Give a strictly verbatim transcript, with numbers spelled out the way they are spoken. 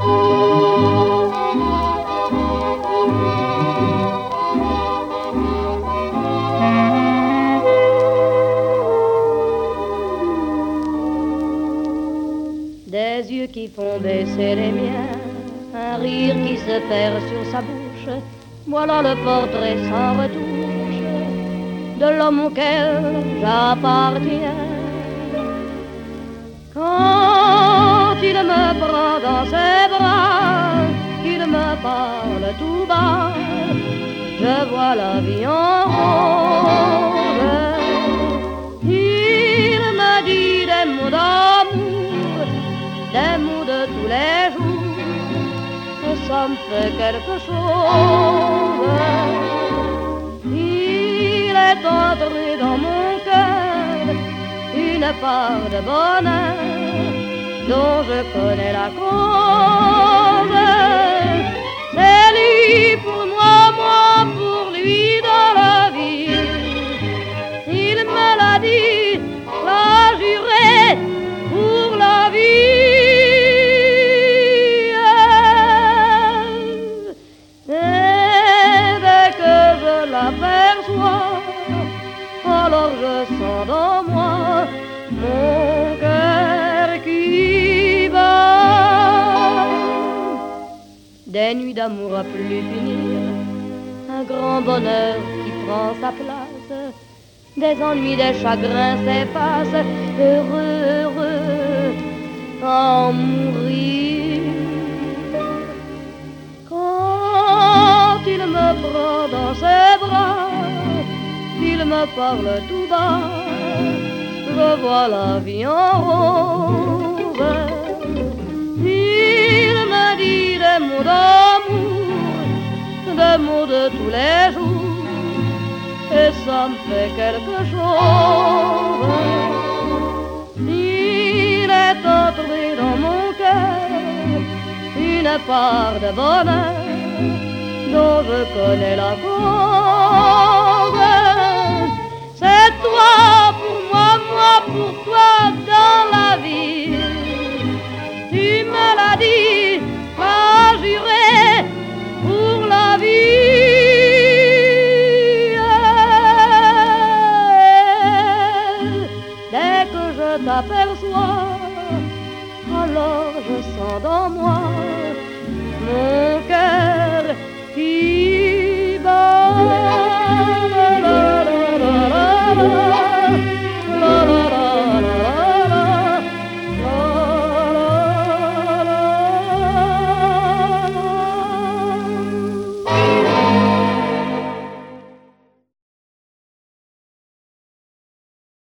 Des yeux qui font baisser les miens, un rire qui se perd sur sa bouche, voilà le portrait sans retouche de l'homme auquel j'appartiens. Quand il me prend dans ses bras, qu'il me parle tout bas, je vois la vie en rose. Il me dit des mots d'amour, des mots de tous les jours, et ça me fait quelque chose. Il est entré dans mon cœur une part de bonheur dont je connais la cause. C'est lui pour moi, moi pour lui dans la vie. Il me l'a dit, l'a juré pour la vie. Et dès que je l'aperçois, alors je sens dans moi mon cœur qui bat. Des nuits d'amour à plus finir, un grand bonheur qui prend sa place, des ennuis, des chagrins s'effacent, heureux, heureux, en mourir. Quand il me prend dans ses bras, il me parle tout bas, je vois la vie en rose. Il me dit des mots d'amour, des mots de tous les jours, et ça me fait quelque chose. Il est entré dans mon cœur une part de bonheur dont je connais la cause. C'est toi pour moi, moi pour toi dans la vie. Tu me l'as dit.